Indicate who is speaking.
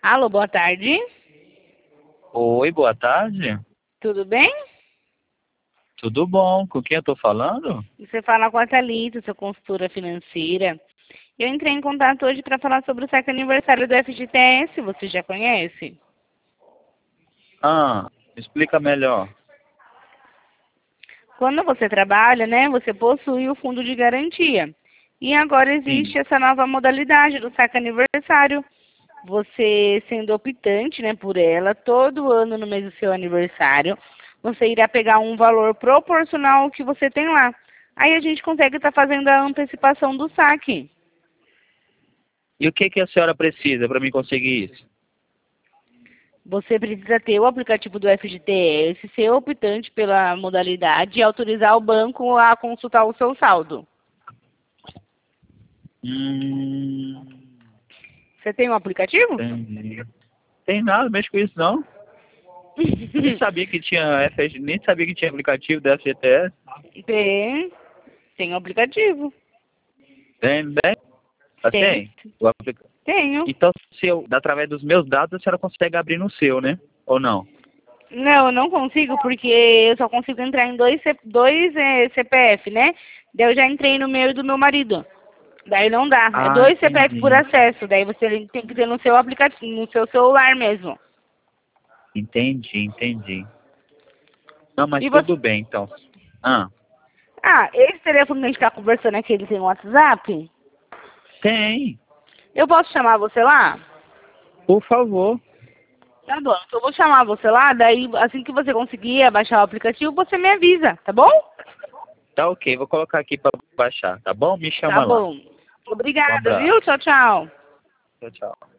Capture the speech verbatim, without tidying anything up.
Speaker 1: Alô, boa tarde.
Speaker 2: Oi, boa tarde.
Speaker 1: Tudo bem?
Speaker 2: Tudo bom? Com quem eu tô falando?
Speaker 1: Você fala com a Thalita, sua consultora financeira. Eu entrei em contato hoje para falar sobre o saque aniversário do F G T S. Você já conhece?
Speaker 2: Ah, explica melhor.
Speaker 1: Quando você trabalha, né, você possui o fundo de garantia. E agora
Speaker 2: Sim.
Speaker 1: existe essa nova modalidade do saque aniversário. Você sendo optante, né, por ela, todo ano no mês do seu aniversário, você irá pegar um valor proporcional ao que você tem lá. Aí a gente consegue estar fazendo a antecipação do saque.
Speaker 2: E o que que a senhora precisa para mim conseguir isso?
Speaker 1: Você precisa ter o aplicativo do F G T S, ser optante pela modalidade e autorizar o banco a consultar o seu saldo.
Speaker 2: Hum,
Speaker 1: Você tem um aplicativo?
Speaker 2: entendi. Tem nada, mexe com isso não. Nem sabia que tinha F G, nem sabia que tinha aplicativo da F G T S.
Speaker 1: Tem, tem um aplicativo.
Speaker 2: Tem, tem? Ah,
Speaker 1: Tem,
Speaker 2: tem? O aplica...
Speaker 1: tenho.
Speaker 2: Então, se eu, através dos meus dados, a senhora consegue abrir no seu, né? Ou não?
Speaker 1: Não, eu não consigo porque eu só consigo entrar em dois, C- dois eh, C P F, né? Daí eu já entrei no meu e do meu marido. Daí não dá. É
Speaker 2: Ah,
Speaker 1: dois C P F por
Speaker 2: entendi.
Speaker 1: acesso. Daí você tem que ter no seu aplicativo, no seu celular mesmo.
Speaker 2: Entendi, entendi. Não, mas
Speaker 1: E você...
Speaker 2: tudo bem, então. Ah,
Speaker 1: Ah, esse telefone que a gente tá conversando aqui, ele tem um WhatsApp?
Speaker 2: tem.
Speaker 1: Eu posso chamar você lá?
Speaker 2: Por favor.
Speaker 1: Tá bom, então eu vou chamar você lá, daí assim que você conseguir baixar o aplicativo, você me avisa, tá bom?
Speaker 2: Tá ok, vou colocar aqui pra baixar, tá bom? Me
Speaker 1: Tá
Speaker 2: chama lá.
Speaker 1: bom.
Speaker 2: Um
Speaker 1: Obrigada,
Speaker 2: abraço.
Speaker 1: viu? Tchau, tchau.
Speaker 2: Tchau, tchau.